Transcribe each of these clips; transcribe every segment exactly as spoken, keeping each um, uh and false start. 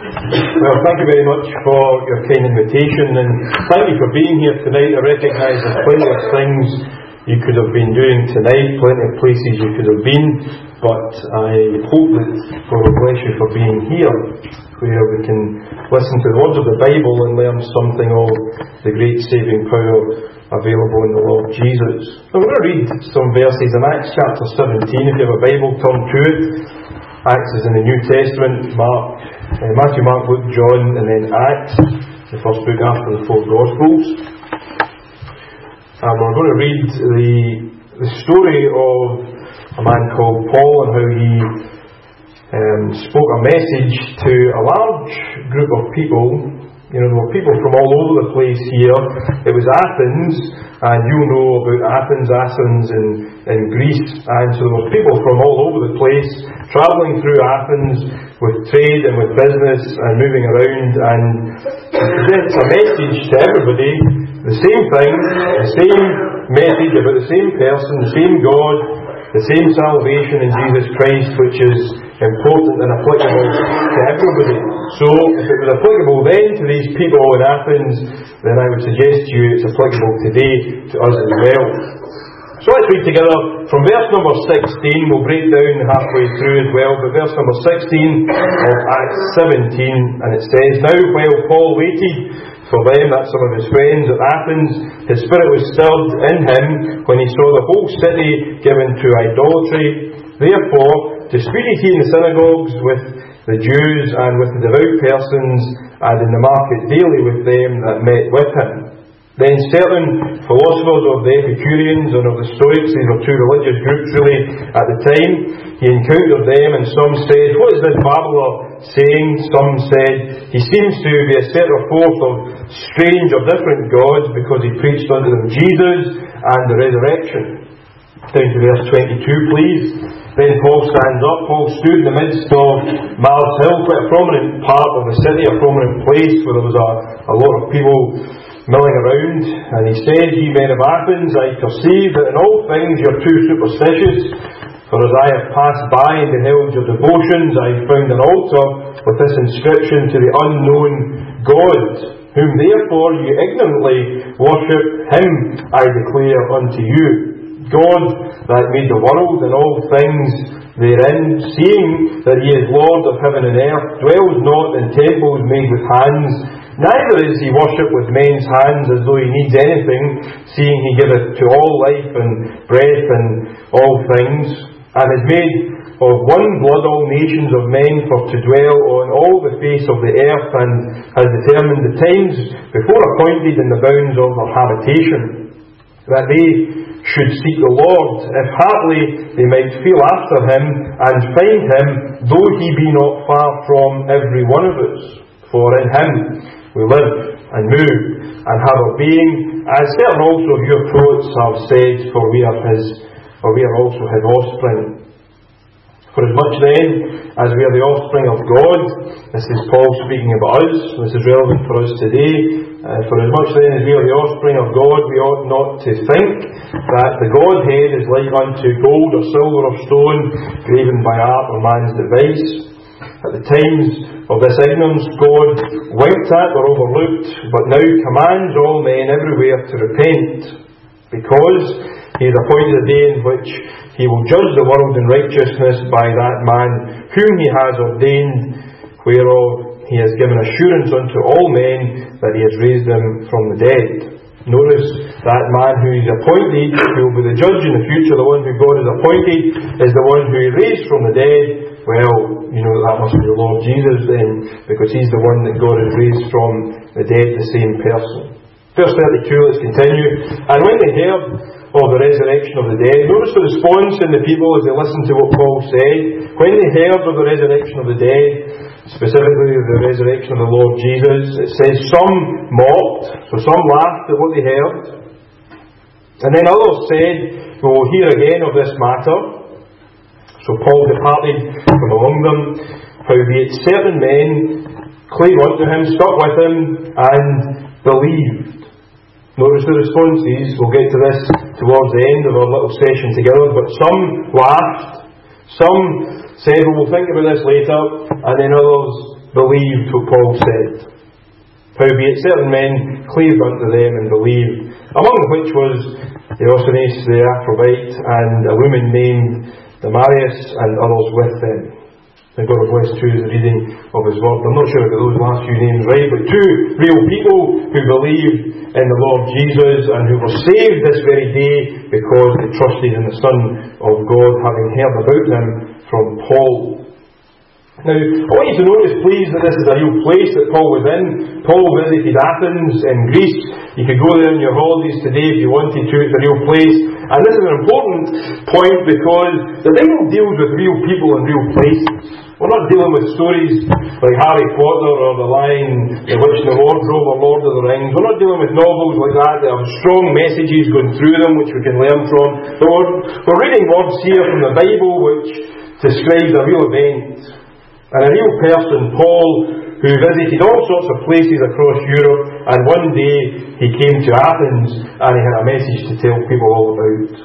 Well, thank you very much for your kind invitation, and thank you for being here tonight. I recognise there's plenty of things you could have been doing tonight, plenty of places you could have been, but I hope that God will bless you for being here, where we can listen to the words of the Bible and learn something of the great saving power available in the Lord Jesus. I'm going to read some verses in Acts chapter seventeen. If you have a Bible, turn to it. Acts is in the New Testament, Mark, uh, Matthew, Mark, Luke, John, and then Acts, the first book after the four Gospels. And we're going to read the, the story of a man called Paul and how he um, spoke a message to a large group of people. You know, there were people from all over the place here. It was Athens, and you'll know about Athens, Athens in, in Greece. And so there were people from all over the place travelling through Athens with trade and with business and moving around. And it's a message to everybody, the same thing, the same message about the same person, the same God, the same salvation in Jesus Christ, which is important and applicable to everybody. So, if it was applicable then to these people in Athens, then I would suggest to you it's applicable today to us as well. So let's read together from verse number sixteen. We'll break down halfway through as well, but verse number sixteen of Acts seventeen, and it says, "Now while Paul waited for them," that's some of his friends at Athens, "his spirit was stirred in him when he saw the whole city given to idolatry. Therefore, disputed he in the synagogues with the Jews and with the devout persons, and in the market daily with them that met with him. Then certain philosophers of the Epicureans and of the Stoics," these were two religious groups really at the time, "he encountered them, and some said, 'What is this babbler saying?' Some said, 'He seems to be a setter forth of strange or different gods, because he preached unto them Jesus and the resurrection.'" Down to verse twenty-two, please. "Then Paul stands up. Paul stood in the midst of Mars Hill," quite a prominent part of the city, a prominent place where there was a, a lot of people milling around, and he said, "Ye men of Athens, I perceive that in all things you are too superstitious. For as I have passed by and beheld your devotions, I have found an altar with this inscription, to the unknown God, whom therefore you ignorantly worship, him I declare unto you. God that made the world and all things therein, seeing that he is Lord of heaven and earth, dwells not in temples made with hands, neither is he worshipped with men's hands as though he needs anything, seeing he giveth to all life and breath and all things, and has made of one blood all nations of men for to dwell on all the face of the earth, and has determined the times before appointed in the bounds of their habitation, that they should seek the Lord, if haply they might feel after him, and find him, though he be not far from every one of us. For in him we live and move and have our being, as certain also of your poets have said, for we are his, or we are also his offspring. For as much then as we are the offspring of God," this is Paul speaking about us, this is relevant for us today, uh, "for as much then as we are the offspring of God, we ought not to think that the Godhead is like unto gold or silver or stone, graven by art or man's device. At the times of this ignorance God winked at or overlooked, but now commands all men everywhere to repent, because he has appointed a day in which he will judge the world in righteousness by that man whom he has ordained, whereof he has given assurance unto all men that he has raised them from the dead." Notice that man who is appointed, who will be the judge in the future, the one who God has appointed, is the one who he raised from the dead. Well, you know that must be the Lord Jesus then, because he's the one that God has raised from the dead, the same person. Verse thirty-two, let's continue. "And when they heard of the resurrection of the dead," notice the response in the people as they listened to what Paul said. When they heard of the resurrection of the dead, specifically the resurrection of the Lord Jesus, it says some mocked, so some laughed at what they heard. And then others said, "We will hear again of this matter." So Paul departed from among them. Howbeit certain men clave unto him, stuck with him, and believed. Notice the responses. We'll get to this towards the end of our little session together. But some laughed, some said, "Well, we'll think about this later," and then others believed what Paul said. Howbeit certain men cleaved unto them and believed, among which was Diogenes the Areopagite, and a woman named Damaris, and others with them. May God bless through the reading of His Word. I'm not sure if I got those last few names right, but two real people who believed in the Lord Jesus and who were saved this very day because they trusted in the Son of God, having heard about Him from Paul. Now, I want you to notice, please, that this is a real place that Paul was in. Paul visited Athens in Greece. You could go there on your holidays today if you wanted to. It's a real place. And this is an important point because the Bible deals with real people and real places. We're not dealing with stories like Harry Potter or The Lion, The Witch and the Wardrobe or Lord of the Rings. We're not dealing with novels like that that have strong messages going through them which we can learn from. But we're, we're reading words here from the Bible which describes a real event. And a real person, Paul, who visited all sorts of places across Europe, and one day he came to Athens and he had a message to tell people all about.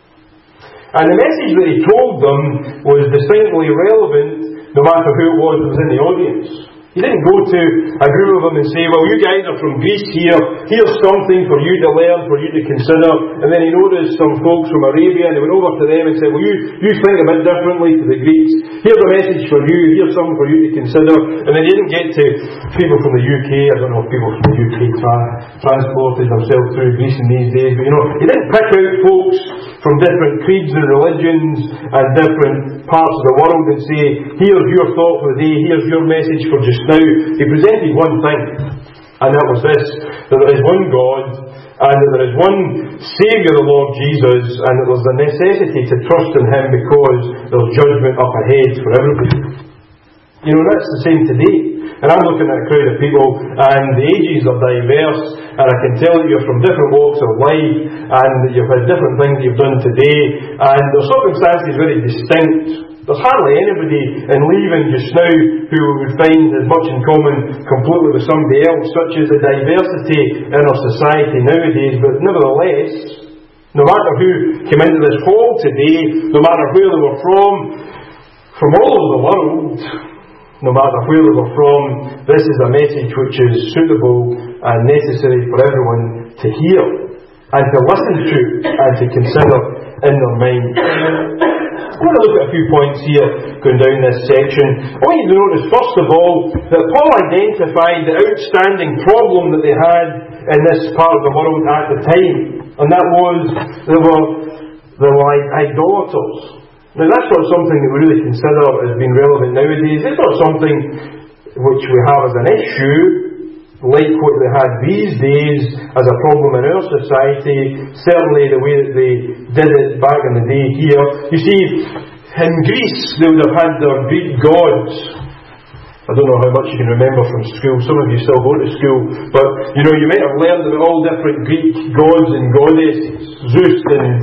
And the message that he told them was distinctly relevant no matter who it was that was in the audience. He didn't go to a group of them and say, well, you guys are from Greece here, here's something for you to learn, for you to consider. And then he noticed some folks from Arabia and he went over to them and said, well, you, you think a bit differently to the Greeks. Here's a message for you, here's something for you to consider. And then he didn't get to people from the U K. I don't know if people from the U K tra- transported themselves through Greece in these days, but you know, he didn't pick out folks from different creeds and religions and different parts of the world and say, here's your thought for the day, here's your message for just now. He presented one thing, and that was this, that there is one God, and that there is one Saviour, the Lord Jesus, and that there's a necessity to trust in Him because there's judgment up ahead for everybody. You know, that's the same today. And I'm looking at a crowd of people, and the ages are diverse, and I can tell that you're from different walks of life, and that you've had different things you've done today, and the circumstances very distinct. There's hardly anybody in leaving just now who would find as much in common completely with somebody else, such as the diversity in our society nowadays. But nevertheless, no matter who came into this hall today, no matter where they were from, from all over the world, no matter where they were from, this is a message which is suitable and necessary for everyone to hear and to listen to and to consider in their mind. I'm going to look at a few points here going down this section. I want you to notice first of all that Paul identified the outstanding problem that they had in this part of the world at the time, and that was they were, they were like idolaters. Now that's not something that we really consider as being relevant nowadays. It's not something which we have as an issue like what they had these days as a problem in our society, certainly the way that they did it back in the day here. You see, in Greece they would have had their Greek gods. I don't know how much you can remember from school. Some of you still go to school, but you know, you might have learned about all different Greek gods and goddesses, Zeus and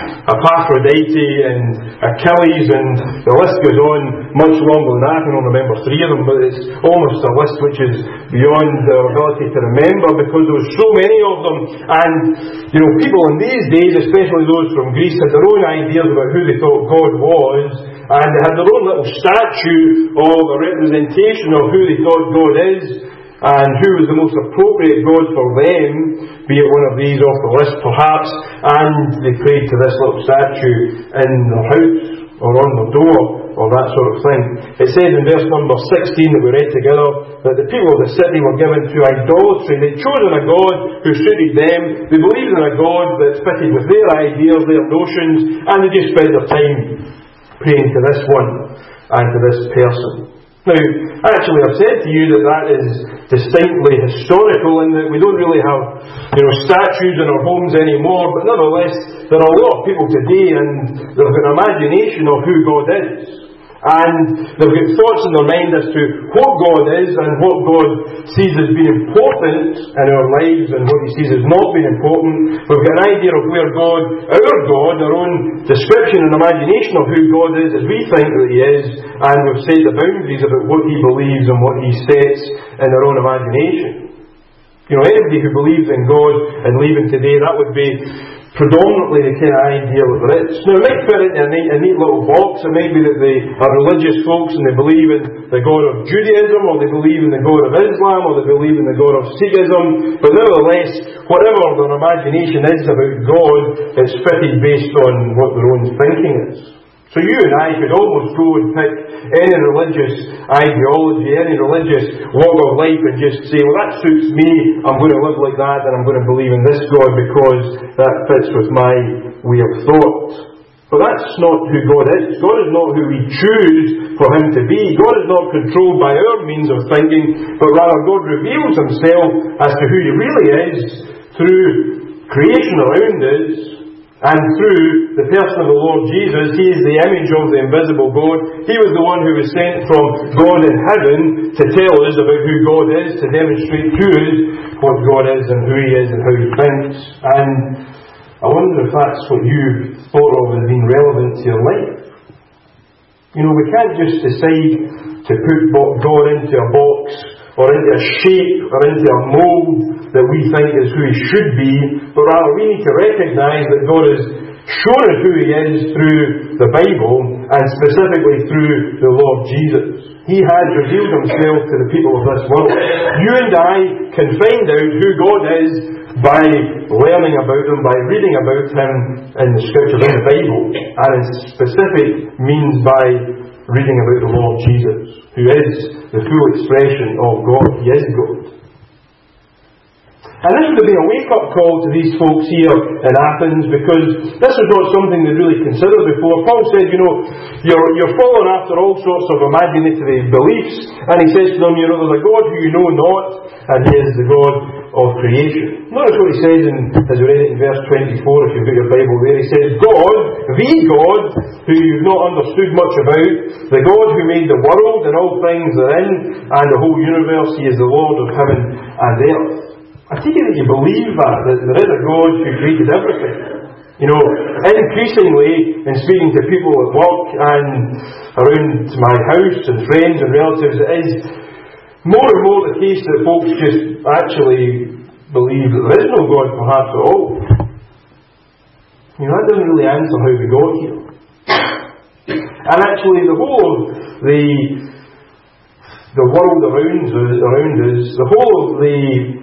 Aphrodite and Achilles, and the list goes on much longer than that. I can only remember three of them, but it's almost a list which is beyond our ability to remember because there were so many of them. And you know, people in these days, especially those from Greece, had their own ideas about who they thought God was, and they had their own little statue of a representation of who they thought God is and who was the most appropriate God for them, be it one of these off the list perhaps, and they prayed to this little statue in their house or on their door or that sort of thing. It says in verse number sixteen that we read together that the people of the city were given to idolatry. They'd chosen a God who suited them, they believed in a God that fitted with their ideas, their notions, and they just spent their time praying to this one and to this person. Now, actually I've said to you that that is distinctly historical in that we don't really have, you know, statues in our homes anymore, but nevertheless there are a lot of people today and they've got an imagination of who God is. And they've got thoughts in their mind as to what God is and what God sees as being important in our lives and what He sees as not being important. We've got an idea of where God, our God, our own description and imagination of who God is as we think that He is, and we've set the boundaries about what He believes and what He sets in our own imagination. You know, anybody who believes in God and leaving today, that would be predominantly the kind of idea that there is. Now, it might fit into a neat, a neat little box. It might be that they are religious folks and they believe in the God of Judaism, or they believe in the God of Islam, or they believe in the God of Sikhism. But nevertheless, whatever their imagination is about God, it's fitted based on what their own thinking is. So you and I could almost go and pick any religious ideology, any religious walk of life, and just say, well, that suits me, I'm going to live like that, and I'm going to believe in this God because that fits with my way of thought. But that's not who God is. God is not who we choose for Him to be. God is not controlled by our means of thinking, but rather God reveals Himself as to who He really is through creation around us. And through the person of the Lord Jesus. He is the image of the invisible God. He was the one who was sent from God in heaven to tell us about who God is, to demonstrate to us what God is and who He is and how He thinks. And I wonder if that's what you thought of as being relevant to your life. You know, we can't just decide to put God into a box or into a shape or into a mould that we think is who He should be, but rather we need to recognise that God has shown us who He is through the Bible, and specifically through the Lord Jesus. He has revealed Himself to the people of this world. You and I can find out who God is by learning about Him, by reading about Him in the Scriptures, in the Bible, and in specific means by reading about the Lord Jesus, who is the full expression of God. He is God. And this would have been a wake-up call to these folks here in Athens, because this was not something they'd really considered before. Paul said, you know, you're, you're following after all sorts of imaginative beliefs, and he says to them, you know, there's a God who you know not, and He is the God of creation. Notice what he says in, as we read it in verse twenty-four, if you've got your Bible there. He says, God, the God, who you've not understood much about, the God who made the world and all things therein, and the whole universe, He is the Lord of heaven and earth. I take it that you believe that, that there is a God who created everything. You know, increasingly, in speaking to people at work and around my house and friends and relatives, it is more and more the case that folks just actually believe that there is no God perhaps at all. You know, that doesn't really answer how we got here. And actually, the whole of the, the world around us, around us, the whole of the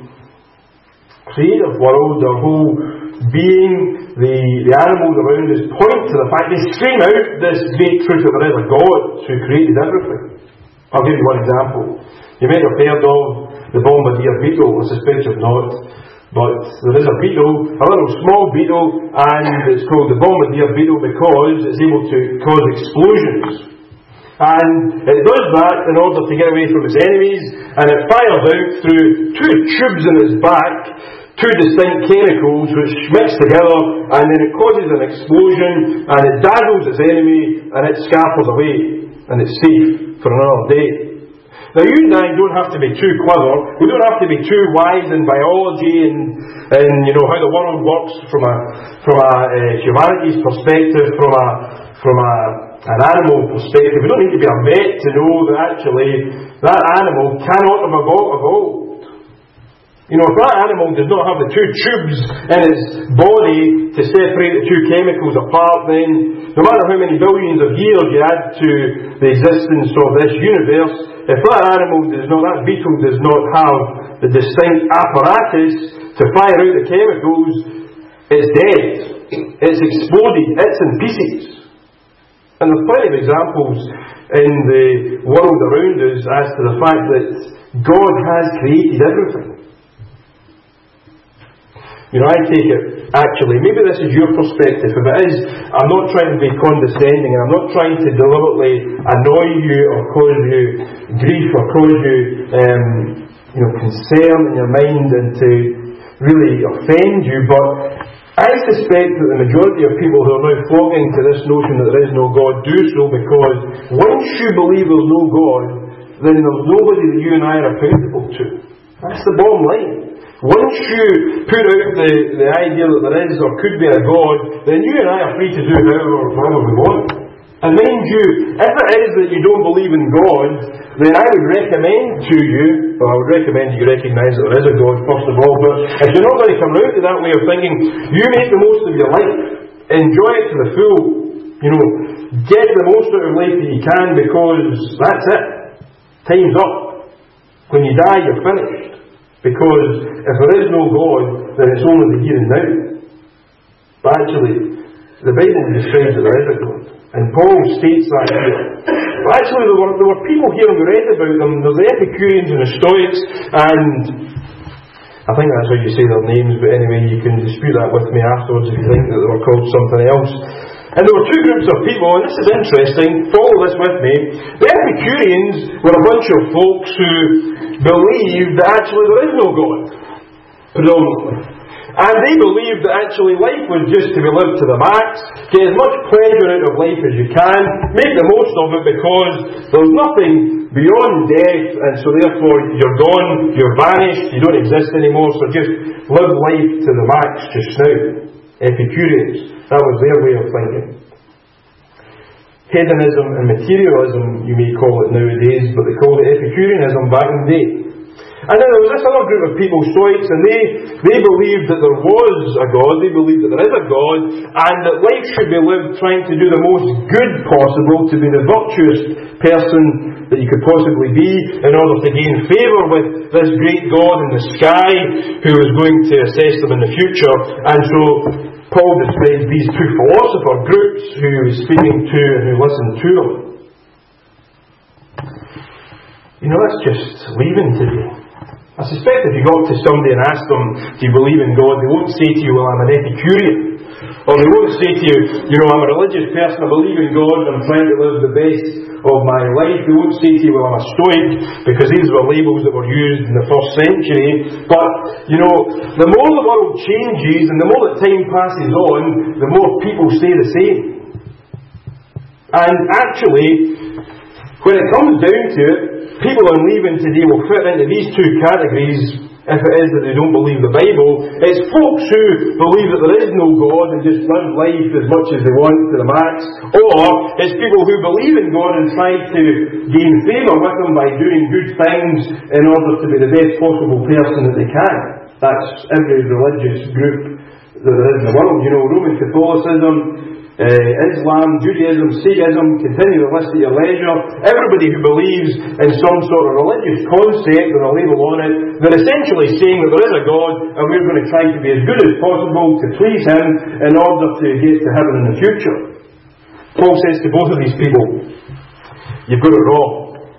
creative world, the whole being, the, the animals around us point to the fact, they scream out this great truth that there is a God who created everything. I'll give you one example. You might have heard of the bombardier beetle. I suspect you've not. But there is a beetle, a little small beetle, and it's called the bombardier beetle because it's able to cause explosions. And it does that in order to get away from its enemies, and it fires out through two tubes in its back, two distinct chemicals which mix together, and then it causes an explosion, and it dazzles its enemy, and it scampers away, and it's safe for another day. Now, you and I don't have to be too clever. We don't have to be too wise in biology and, and you know how the world works from a from a uh, humanities perspective, from a from a an animal perspective. We don't need to be a vet to know that actually that animal cannot have evolved. You know, if that animal does not have the two tubes in its body to separate the two chemicals apart, then no matter how many billions of years you add to the existence of this universe, if that animal does not, that beetle does not have the distinct apparatus to fire out the chemicals, it's dead. It's exploded. It's in pieces. And there's plenty of examples in the world around us as to the fact that God has created everything. You know, I take it, actually, maybe this is your perspective. If it is, I'm not trying to be condescending, and I'm not trying to deliberately annoy you or cause you grief or cause you, um, you know, concern in your mind and to really offend you, but I suspect that the majority of people who are now flocking to this notion that there is no God do so because once you believe there's no God, then there's nobody that you and I are accountable to. That's the bottom line. Once you put out the, the idea that there is or could be a God, then you and I are free to do whatever, whatever we want. And mind you, if it is that you don't believe in God, then I would recommend to you, well, I would recommend that you recognise that there is a God, first of all, but if you're not going to come round to that way of thinking, you make the most of your life, enjoy it to the full, you know, get the most out of life that you can, because that's it. Time's up. When you die, you're finished. Because if there is no God, then it's only the here and now. But actually, the Bible describes that there is a God. And Paul states that here. But actually, there were, there were people here, and we read about them. There's the Epicureans and the Stoics, and I think that's how you say their names, but anyway, you can dispute that with me afterwards if you think that they were called something else. And there were two groups of people, and this is interesting, follow this with me. The Epicureans were a bunch of folks who believed that actually there is no God, predominantly. And they believed that actually life was just to be lived to the max, get as much pleasure out of life as you can, make the most of it, because there's nothing beyond death, and so therefore you're gone, you're vanished, you don't exist anymore, so just live life to the max just now. Epicureans, that was their way of thinking. Hedonism and materialism, you may call it nowadays, but they called it Epicureanism back in the day. And then there was this other group of people, Stoics, and they, they believed that there was a God, they believed that there is a God, and that life should be lived trying to do the most good possible, to be the virtuous person that you could possibly be, in order to gain favour with this great God in the sky, who was going to assess them in the future. And so Paul describes these two philosopher groups who he was speaking to and who listened to them. You know, that's just leaving today. I suspect if you got to somebody and asked them, do you believe in God, they won't say to you, well, I'm an Epicurean. Or they won't say to you, you know, I'm a religious person, I believe in God, and I'm trying to live the best of my life. They won't say to you, well, I'm a Stoic, because these were labels that were used in the first century. But, you know, the more the world changes, and the more that time passes on, the more people stay the same. And actually, when it comes down to it, people on leaving today will fit into these two categories. If it is that they don't believe the Bible, it's folks who believe that there is no God and just live life as much as they want to the max, or it's people who believe in God and try to gain favour with Him by doing good things in order to be the best possible person that they can. That's every religious group that there is in the world. You know, Roman Catholicism, Uh, Islam, Judaism, Sikhism, continue the list at your leisure. Everybody who believes in some sort of religious concept with a label on it, they're essentially saying that there is a God and we're going to try to be as good as possible to please Him in order to get to heaven in the future. Paul says to both of these people, you've got it wrong.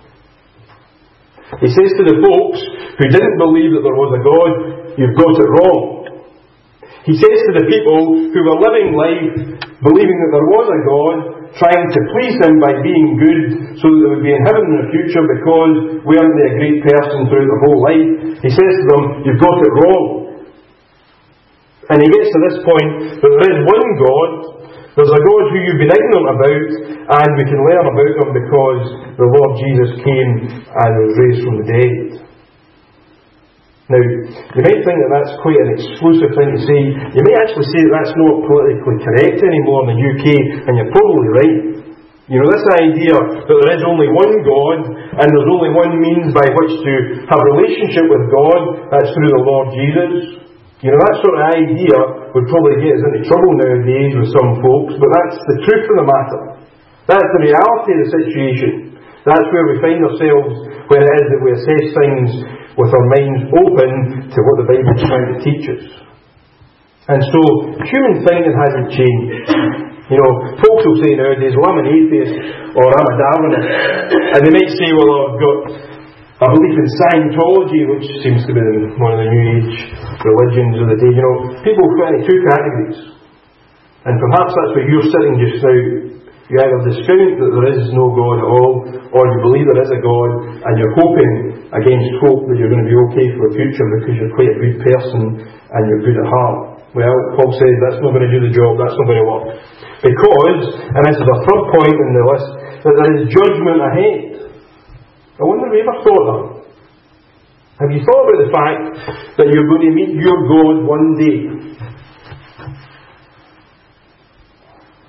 He says to the folks who didn't believe that there was a God, you've got it wrong. He says to the people who were living life believing that there was a God, trying to please Him by being good so that they would be in heaven in the future because weren't they a great person throughout their whole life, he says to them, you've got it wrong. And he gets to this point that there is one God, there's a God who you've been ignorant about, and we can learn about Him because the Lord Jesus came and was raised from the dead. Now, you might think that that's quite an exclusive thing to say. You may actually say that that's not politically correct anymore in the U K, and you're probably right. You know, this idea that there is only one God, and there's only one means by which to have a relationship with God, that's through the Lord Jesus. You know, that sort of idea would probably get us into trouble nowadays with some folks, but that's the truth of the matter. That's the reality of the situation. That's where we find ourselves when it is that we assess things with our minds open to what the Bible is trying to teach us. And so, human thinking hasn't changed. You know, folks will say nowadays, well, I'm an atheist, or I'm a Darwinist. And they might say, well, I've got a belief in Scientology, which seems to be one of the New Age religions of the day. You know, people fit into two categories. And perhaps that's where you're sitting just now. You either discount that there is no God at all, or you believe there is a God, and you're hoping against hope that you're going to be okay for the future because you're quite a good person and you're good at heart. Well, Paul says that's not going to do the job, that's not going to work. Because, and this is a third point in the list, that there is judgment ahead. I wonder if you ever thought that. Have you thought about the fact that you're going to meet your God one day?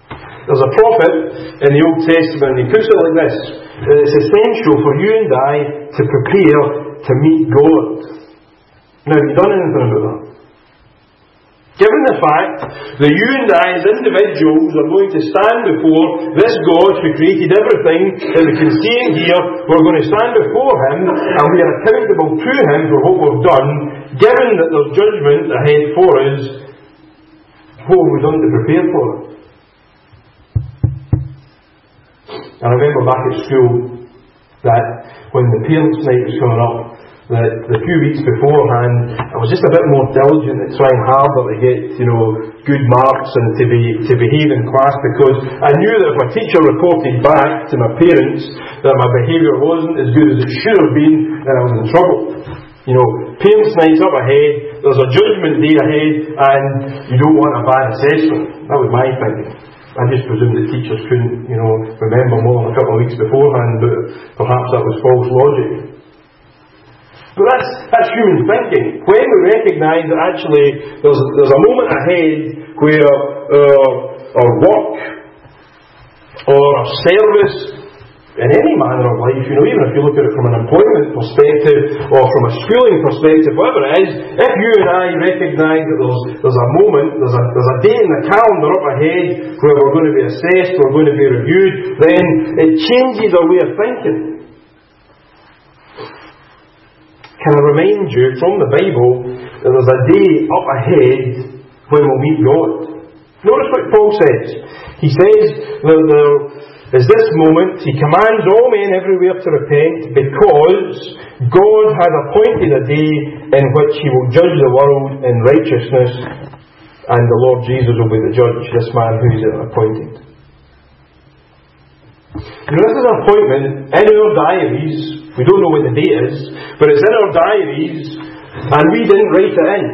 There's a prophet in the Old Testament, and he puts it like this: that it's essential for you and I to prepare to meet God. Now, have you done anything about that? Given the fact that you and I as individuals are going to stand before this God who created everything that we can see and hear, we're going to stand before Him and we are accountable to Him for what we've done. Given that there's judgment ahead for us, what have we done to prepare for it? I remember back at school that when the parents' night was coming up, that the few weeks beforehand, I was just a bit more diligent at trying harder to get, you know, good marks and to be to behave in class, because I knew that if a teacher reported back to my parents that my behaviour wasn't as good as it should have been, then I was in trouble. You know, parents' night's up ahead, there's a judgment day ahead, and you don't want a bad assessment. That was my thinking. I just presumed that teachers couldn't, you know, remember more than a couple of weeks beforehand, but perhaps that was false logic. But that's, that's human thinking. When we recognise that actually there's, there's a moment ahead where uh, our work or our service in any manner of life, you know, even if you look at it from an employment perspective or from a schooling perspective, whatever it is, if you and I recognise that there's, there's a moment, there's a, there's a day in the calendar up ahead where we're going to be assessed, we're going to be reviewed, then it changes our way of thinking. Can I remind you from the Bible that there's a day up ahead when we'll meet God? Notice what Paul says. He says that there is this moment, he commands all men everywhere to repent, because God has appointed a day in which He will judge the world in righteousness, and the Lord Jesus will be the judge, this man who is appointed. You know, this is an appointment in our diaries. We don't know when the date is, but it's in our diaries, and we didn't write it in.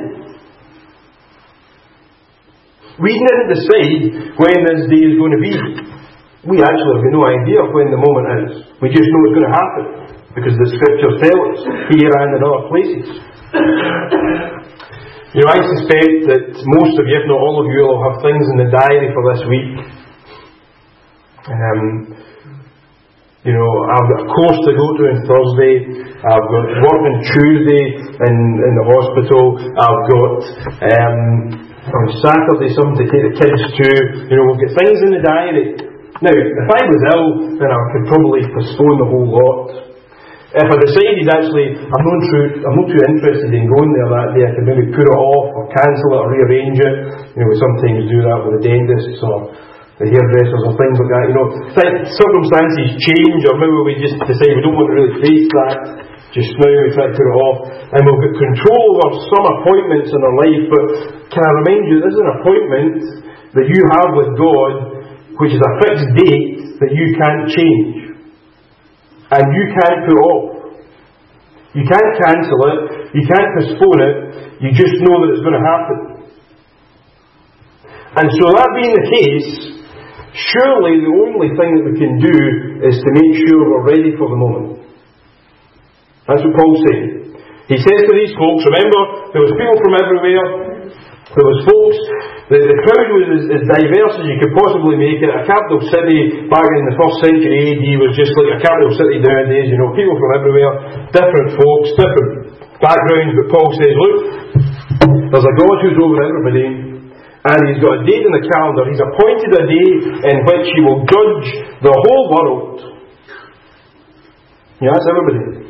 We didn't decide when this day is going to be. We actually have no idea when the moment is. We just know it's going to happen, because the Scriptures tell us, here and in other places. You know, I suspect that most of you, if not all of you, will have things in the diary for this week. Um... You know, I've got a course to go to on Thursday, I've got work on Tuesday in, in the hospital, I've got um, on Saturday something to take the kids to. You know, we've got things in the diary. Now, if I was ill, then I could probably postpone the whole lot. If I decided actually I'm not too, I'm not too interested in going there that day, I could maybe put it off or cancel it or rearrange it. You know, we sometimes do that with the dentists or the hairdressers or things like that. You know, circumstances change, or maybe we just decide we don't want to really face that just now, we try to put it off, and we've got control over some appointments in our life. But can I remind you, this is an appointment that you have with God, which is a fixed date that you can't change and you can't put off. You can't cancel it, you can't postpone it, you just know that it's going to happen. And so that being the case, surely the only thing that we can do is to make sure we're ready for the moment. That's what Paul's saying. He says to these folks, remember, there was people from everywhere. There was folks, the, the crowd was as, as diverse as you could possibly make it. A capital city back in the first century A D was just like a capital city nowadays. You know, people from everywhere, different folks, different backgrounds. But Paul says, look, there's a God who's over everybody, and He's got a date in the calendar. He's appointed a day in which He will judge the whole world. Yeah, that's everybody.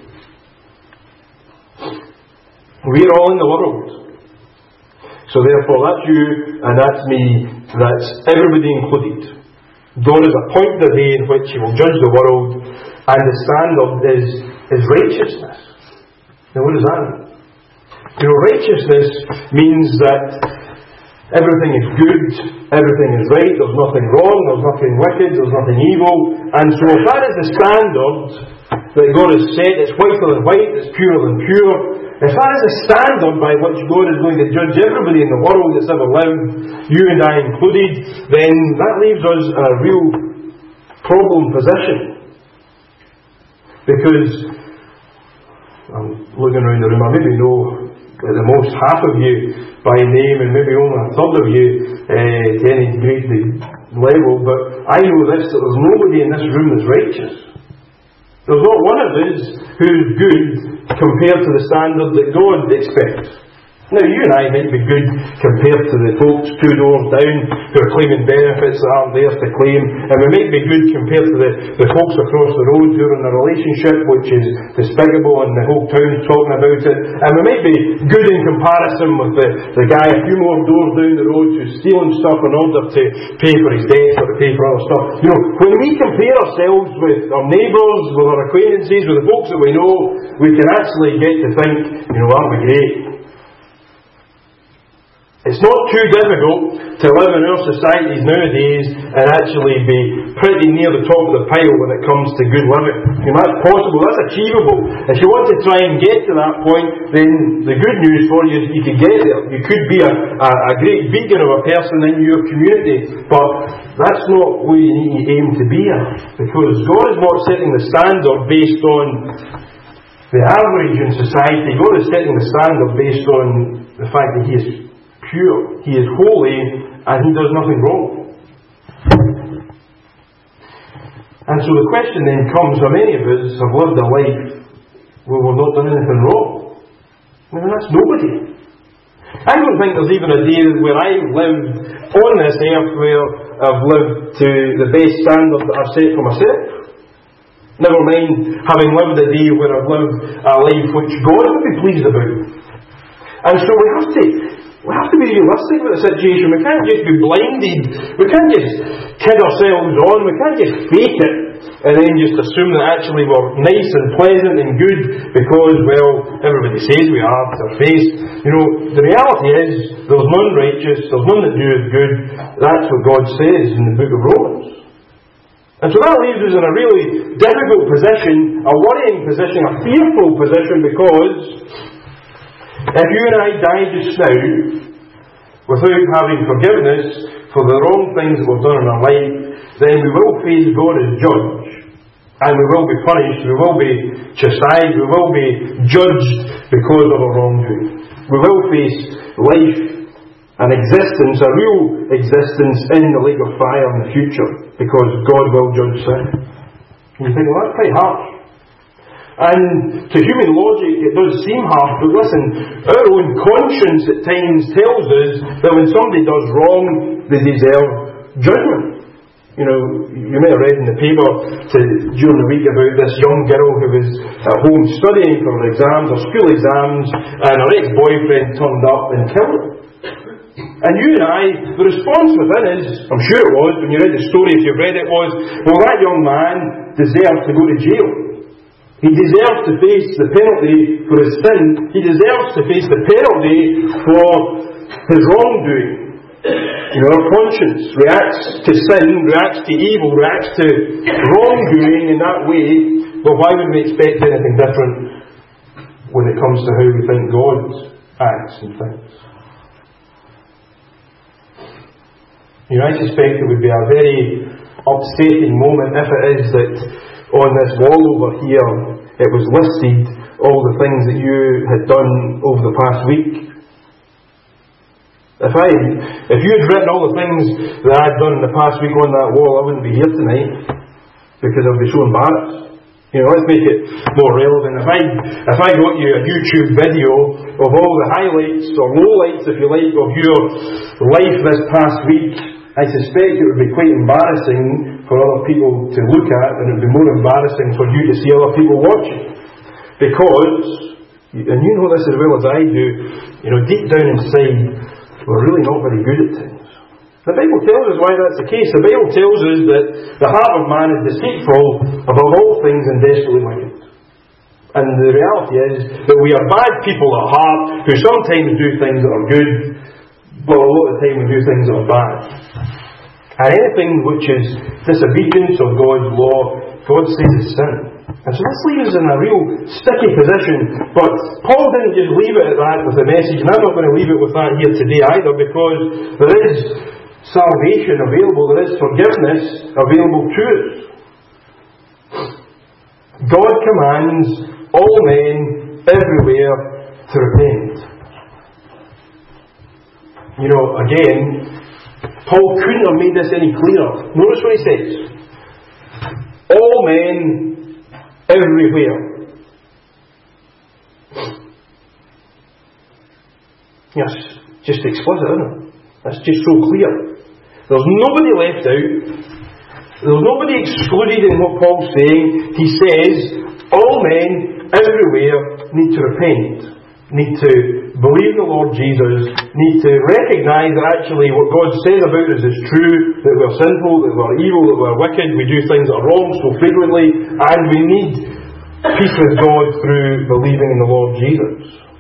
We're all in the world. So therefore, that's you and that's me. That's everybody included. God has appointed a day in which He will judge the world, and the standard is, is righteousness. Now what does that mean? You know, righteousness means that everything is good, everything is right, there's nothing wrong, there's nothing wicked, there's nothing evil. And so if that is the standard that God has set, it's whiter than white, it's purer than pure. If that is the standard by which God is going to judge everybody in the world that's ever lived, you and I included, then that leaves us in a real problem position. Because I'm looking around the room, I maybe know at the most half of you by name, and maybe only a third of you uh, to any great level, but I know this, that there's nobody in this room that's righteous. There's not one of us who's good compared to the standard that God expects. Now, you and I might be good compared to the folks two doors down who are claiming benefits that aren't theirs to claim, and we might be good compared to the, the folks across the road who are in a relationship which is despicable and the whole town's talking about it, and we might be good in comparison with the, the guy a few more doors down the road who's stealing stuff in order to pay for his debts or to pay for other stuff. You know, when we compare ourselves with our neighbours, with our acquaintances, with the folks that we know, we can actually get to think, you know, aren't we great? It's not too difficult to live in our societies nowadays and actually be pretty near the top of the pile when it comes to good living. You know, that's possible, that's achievable. If you want to try and get to that point, then the good news for you is you could get there. You could be a, a, a great beacon of a person in your community, but that's not what you need to aim to be at. Because God is not setting the standard based on the average in society. God is setting the standard based on the fact that He is pure, He is holy, and He does nothing wrong. And so the question then comes, how many of us have lived a life where we've not done anything wrong? I mean, that's nobody. I don't think there's even a day where I've lived on this earth where I've lived to the best standard that I've set for myself. Never mind having lived a day where I've lived a life which God would be pleased about. And so we have to We have to be realistic with the situation. We can't just be blinded. We can't just kid ourselves on. We can't just fake it and then just assume that actually we're nice and pleasant and good because, well, everybody says we are to our face. You know, the reality is there's none righteous, there's none that doeth good. That's what God says in the book of Romans. And so that leaves us in a really difficult position, a worrying position, a fearful position, because if you and I die just now without having forgiveness for the wrong things that we've done in our life, then we will face God as judge, and we will be punished, we will be chastised, we will be judged because of our wrongdoing. We will face life and existence, a real existence in the lake of fire in the future, because God will judge sin. And you think, well, that's quite harsh. And to human logic it does seem harsh, but listen, our own conscience at times tells us that when somebody does wrong, they deserve judgment. You know, you may have read in the paper to, during the week about this young girl who was at home studying for her exams, or school exams, and her ex-boyfriend turned up and killed her. And you and I, the response within us, I'm sure it was, when you read the story, if you've read it, was, well, that young man deserves to go to jail. He deserves to face the penalty for his sin. He deserves to face the penalty for his wrongdoing. You know, our conscience reacts to sin, reacts to evil, reacts to wrongdoing in that way. But why would we expect anything different when it comes to how we think God acts and thinks? You know, I suspect it would be a very upsetting moment if it is that on this wall over here, it was listed all the things that you had done over the past week. If I, if you had written all the things that I had done in the past week on that wall, I wouldn't be here tonight, because I'd be so embarrassed. You know, let's make it more relevant. If I, if I got you a YouTube video of all the highlights, or lowlights if you like, of your life this past week, I suspect it would be quite embarrassing for other people to look at, and it would be more embarrassing for you to see other people watching. Because, and you know this as well as I do, you know, deep down inside, we're really not very good at things. The Bible tells us why that's the case. The Bible tells us that the heart of man is deceitful above all things and desperately wicked. And the reality is that we are bad people at heart who sometimes do things that are good, but a lot of the time we do things that are bad. And anything which is disobedience of God's law, God says is sin. And so this leaves us in a real sticky position. But Paul didn't just leave it at that with the message, and I'm not going to leave it with that here today either, because there is salvation available, there is forgiveness available to us. God commands all men everywhere to repent. You know, again, Paul couldn't have made this any clearer. Notice what he says. All men everywhere. Yes, just explicit, isn't it? That's just so clear. There's nobody left out. There's nobody excluded in what Paul's saying. He says, all men everywhere need to repent. Need to believe in the Lord Jesus, need to recognise that actually what God says about us is true, that we're sinful, that we're evil, that we're wicked, we do things that are wrong so frequently, and we need peace with God through believing in the Lord Jesus.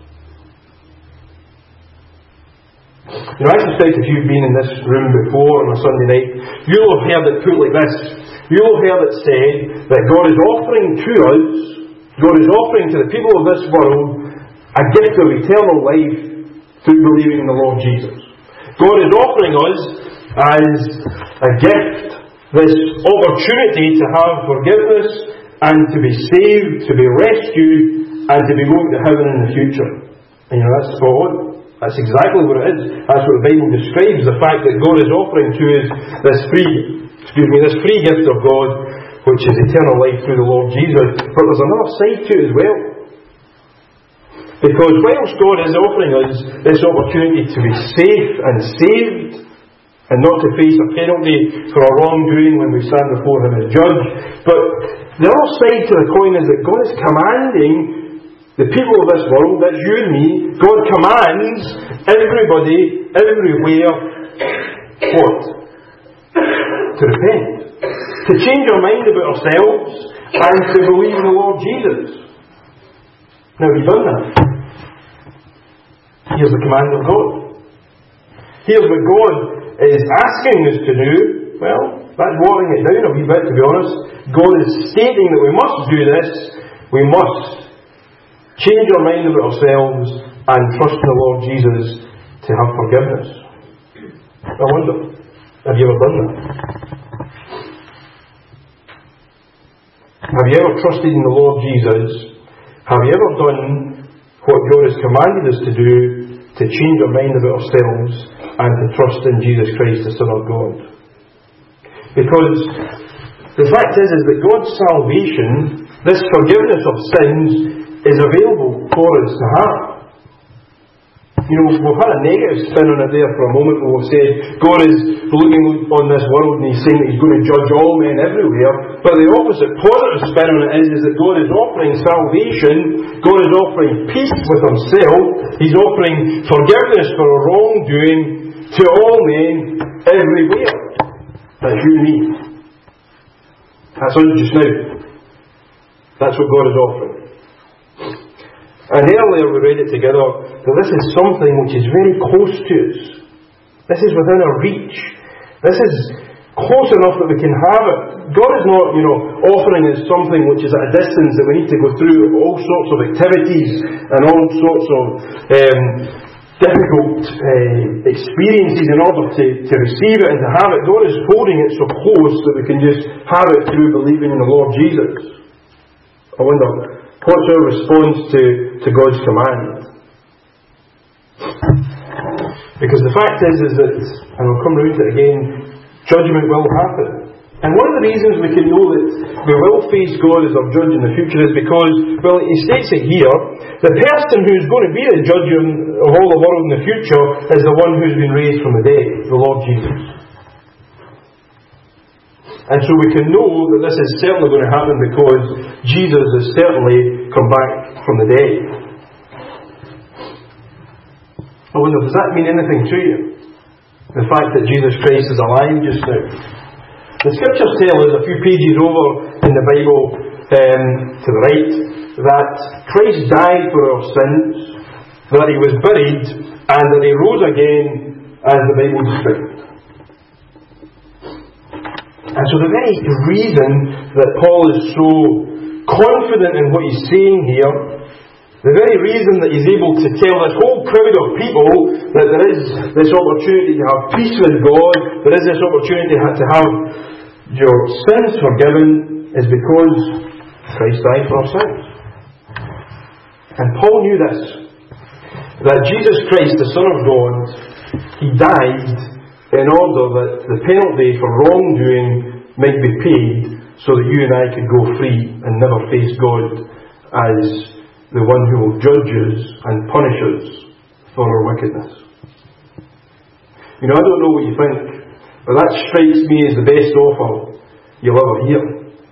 You know, I suspect if you've been in this room before on a Sunday night, you'll have heard it put like this. You'll have heard it said that God is offering to us, God is offering to the people of this world a gift of eternal life through believing in the Lord Jesus. God is offering us as a gift this opportunity to have forgiveness and to be saved, to be rescued, and to be going to heaven in the future. And you know, that's spot on. That's exactly what it is. That's what the Bible describes, the fact that God is offering to us this free, excuse me, this free gift of God, which is eternal life through the Lord Jesus. But there's another side to it as well. Because whilst God is offering us this opportunity to be safe and saved, and not to face a penalty for our wrongdoing when we stand before Him as judge, but the other side to the coin is that God is commanding the people of this world, that's you and me, God commands everybody, everywhere, what? To repent. To change our mind about ourselves and to believe in the Lord Jesus. Now, have you done that? Here's the command of God. Here's what God is asking us to do. Well, that's watering it down a wee bit, to be honest. God is stating that we must do this. We must change our mind about ourselves and trust in the Lord Jesus to have forgiveness. I wonder, have you ever done that? Have you ever trusted in the Lord Jesus? Have you ever done what God has commanded us to do, to change our mind about ourselves and to trust in Jesus Christ, the Son of God? Because the fact is, is that God's salvation, this forgiveness of sins, is available for us to have. You know, we've had a negative spin on it there for a moment where we've said God is looking on this world and He's saying that He's going to judge all men everywhere. But the opposite positive spin on it is, is that God is offering salvation, God is offering peace with Himself, He's offering forgiveness for our wrongdoing to all men everywhere. That's you and me. That's us just now. That's what God is offering. And earlier we read it together that this is something which is very close to us. This is within our reach. This is close enough that we can have it. God is not, you know, offering us something which is at a distance that we need to go through all sorts of activities and all sorts of um, difficult uh, experiences in order to, to receive it and to have it. God is holding it so close that we can just have it through believing in the Lord Jesus. I wonder, what's our response to, to God's command? Because the fact is, is that, and we'll come round to it again, judgment will happen. And one of the reasons we can know that we will face God as our judge in the future is because, well, He states it here, the person who's going to be the judge of all the world in the future is the one who's been raised from the dead, the Lord Jesus. And so we can know that this is certainly going to happen because Jesus has certainly come back from the dead. I wonder, does that mean anything to you? The fact that Jesus Christ is alive just now. The Scriptures tell us a few pages over in the Bible um, to the right that Christ died for our sins, that He was buried, and that He rose again as the Bible describes. And so the very reason that Paul is so confident in what he's saying here, the very reason that he's able to tell this whole crowd of people that there is this opportunity to have peace with God, there is this opportunity to have your sins forgiven, is because Christ died for our sins. And Paul knew this, that Jesus Christ, the Son of God, He died in order that the penalty for wrongdoing might be paid, so that you and I could go free and never face God as the one who will judge us and punish us for our wickedness. You know, I don't know what you think, but that strikes me as the best offer you'll ever hear.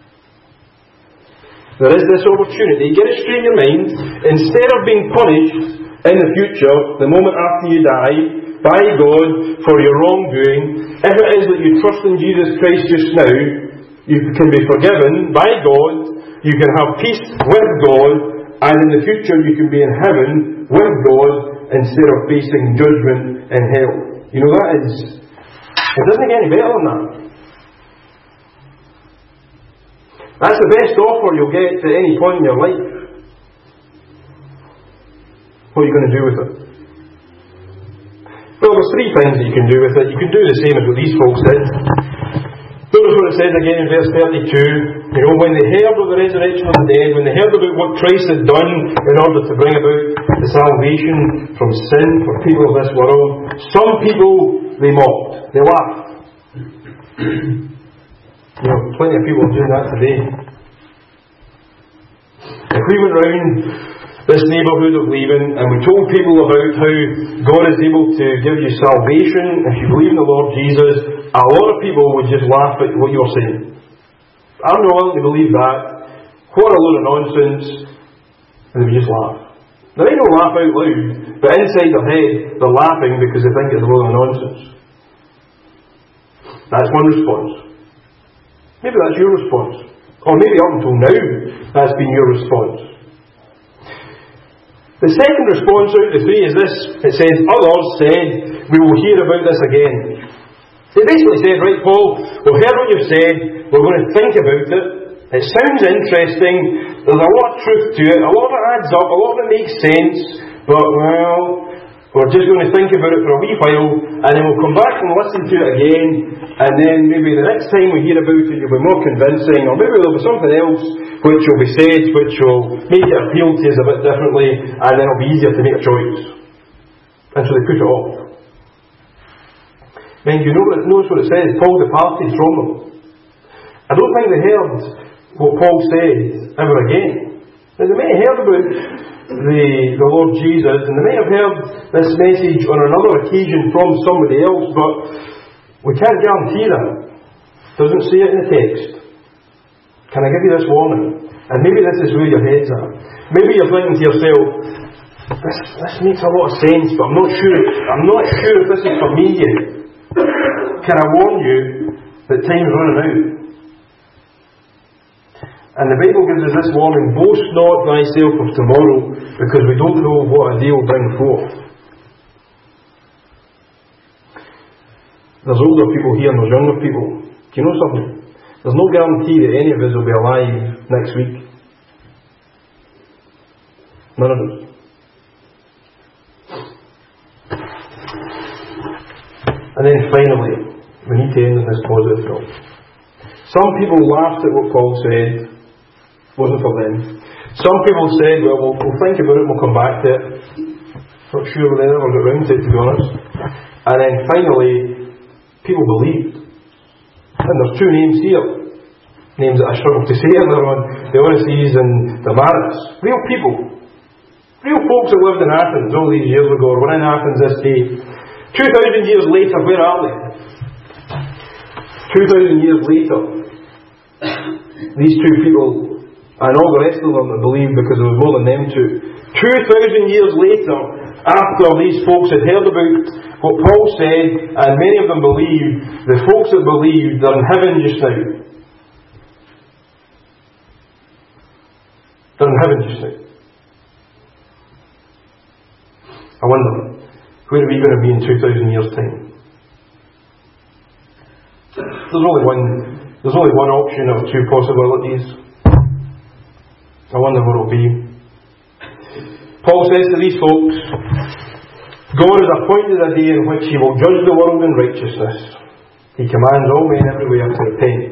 There is this opportunity, get it straight in your mind, instead of being punished in the future, the moment after you die, by God for your wrongdoing, if it is that you trust in Jesus Christ just now, you can be forgiven by God, you can have peace with God, and in the future you can be in heaven with God instead of facing judgment in hell. You know, that is, it doesn't get any better than that. That's the best offer you'll get at any point in your life. What are you going to do with it? Well, there's three things that you can do with it. You can do the same as what these folks did. Notice what it says again in verse thirty-two. You know, when they heard of the resurrection of the dead, when they heard about what Christ had done in order to bring about the salvation from sin for people of this world, some people, they mocked. They laughed. You know, plenty of people are doing that today. If we went round this neighbourhood of Leven and we told people about how God is able to give you salvation if you believe in the Lord Jesus, a lot of people would just laugh at what you're saying. I'm not willing to believe that. What a load of nonsense. And they would just laugh. Now they don't laugh out loud, but inside their head they're laughing because they think it's a load of nonsense. That's one response. Maybe that's your response. Or maybe up until now that's been your response. The second response out of the three is this. It says, others said, we will hear about this again. They basically said, right, Paul, we've heard what you've said, we're going to think about it. It sounds interesting, there's a lot of truth to it, a lot of it adds up, a lot of it makes sense, but, well, we're just going to think about it for a wee while, and then we'll come back and listen to it again, and then maybe the next time we hear about it, you'll be more convincing, or maybe there'll be something else which will be said, which will make it appeal to us a bit differently, and then it'll be easier to make a choice. And so they put it off. Then you know what, notice what it says, Paul departed from them. I don't think they heard what Paul said ever again. Now, they may have heard about the, the Lord Jesus, and they may have heard this message on another occasion from somebody else, but we can't guarantee that. It doesn't say it in the text. Can I give you this warning? And maybe this is where your head's at. Maybe you're thinking to yourself, this, this makes a lot of sense, but I'm not sure I'm not sure if this is for me yet. Can I warn you that time's running out? And the Bible gives us this warning, boast not thyself of tomorrow, because we don't know what a day will bring forth. There's older people here and there's younger people. Do you know something? There's no guarantee that any of us will be alive next week. None of us. And then finally, we need to end on this positive note. Some people laughed at what Paul said. Wasn't for them. Some people said, well, well, we'll think about it and we'll come back to it. Not sure they ever got round to it, to be honest. And then finally, people believed. And there's two names here. Names that I struggle to say earlier on. The Odysseus and the Marats. Real people. Real folks that lived in Athens all these years ago, or were in Athens this day. Two thousand years later, where are they? Two thousand years later, these two people, and all the rest of them that believed, because there was more than them two. Two thousand years later, after these folks had heard about what Paul said, and many of them believed, the folks that believed are in heaven just now. They're in heaven just now. I wonder, where are we going to be in two thousand years' time? There's only one, there's only one option or two possibilities. I wonder what it'll be. Paul says to these folks, God has appointed a day in which He will judge the world in righteousness. He commands all men everywhere to repent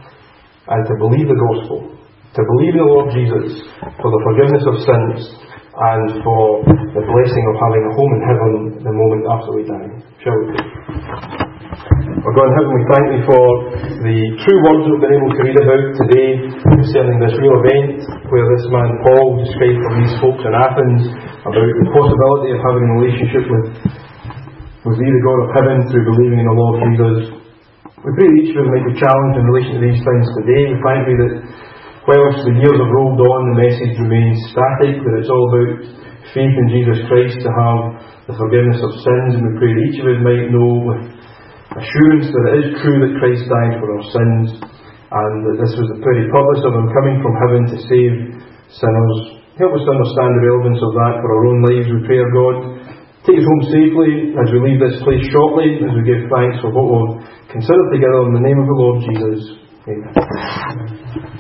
and to believe the gospel, to believe in the Lord Jesus for the forgiveness of sins, and for the blessing of having a home in heaven the moment after we die. Shall we pray? Our God in heaven, we thank Thee for the true words we've been able to read about today concerning this real event where this man Paul described for these folks in Athens about the possibility of having a relationship with, with Thee, the God of heaven, through believing in the Lord Jesus. We pray that each of us might be challenged in relation to these things today. We thank Thee that whilst the years have rolled on, the message remains static, that it's all about faith in Jesus Christ to have the forgiveness of sins, and we pray that each of us might know with assurance that it is true that Christ died for our sins, and that this was the very purpose of Him coming from heaven to save sinners. Help us to understand the relevance of that for our own lives, we pray, our God. Take us home safely as we leave this place shortly, as we give thanks for what we've considered together in the name of the Lord Jesus. Amen.